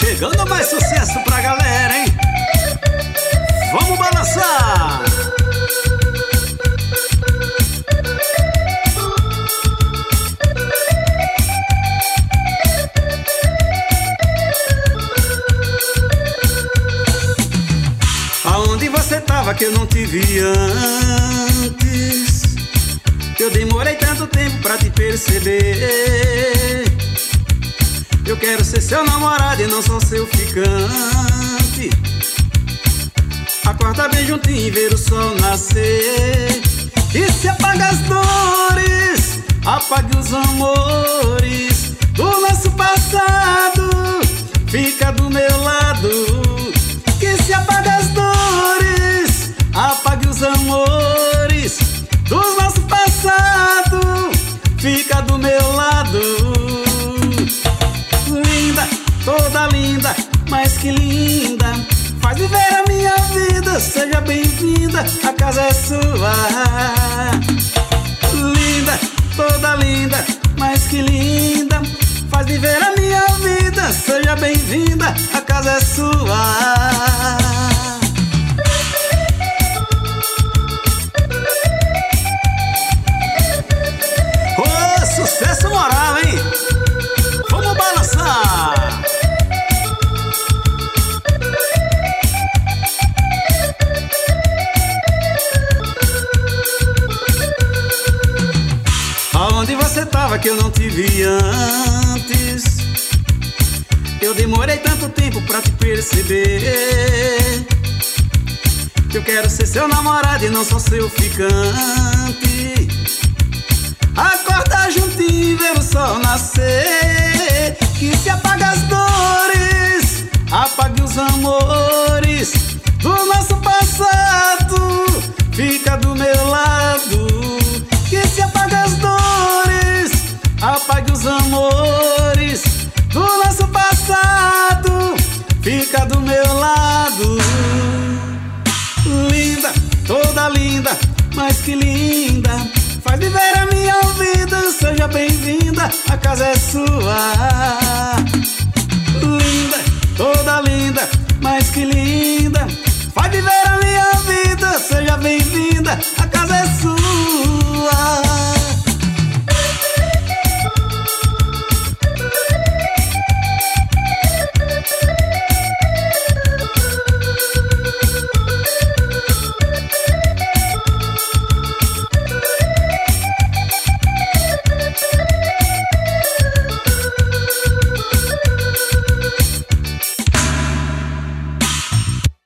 Chegando mais sucesso pra galera, hein? Vamos balançar! Aonde você tava que eu não te vi antes? Eu demorei tanto tempo pra te perceber. Eu quero ser seu namorado e não só seu ficante. Acorda bem juntinho e ver o sol nascer. E se apaga as dores, apague os amores do nosso passado, fica do meu lado. Que se apaga as dores, apague os amores do nosso passado, fica do meu lado. Linda, toda linda, mais que linda, faz viver a minha vida. Seja bem-vinda, a casa é sua. Linda, toda linda, mais que linda, faz viver a minha vida. Seja bem-vinda, a casa é sua. Sucesso moral, hein? Vamos balançar! Aonde você tava que eu não te vi antes? Eu demorei tanto tempo pra te perceber. Eu quero ser seu namorado e não só seu ficante. Acorda juntinho e ver o sol nascer. Que se apaga as dores, apague os amores do nosso passado, fica do meu lado. Que se apaga as dores, apague os amores do nosso passado, fica do meu lado. Linda, toda linda, mais que linda, faz viver a minha vida. Seja bem-vinda, a casa é sua.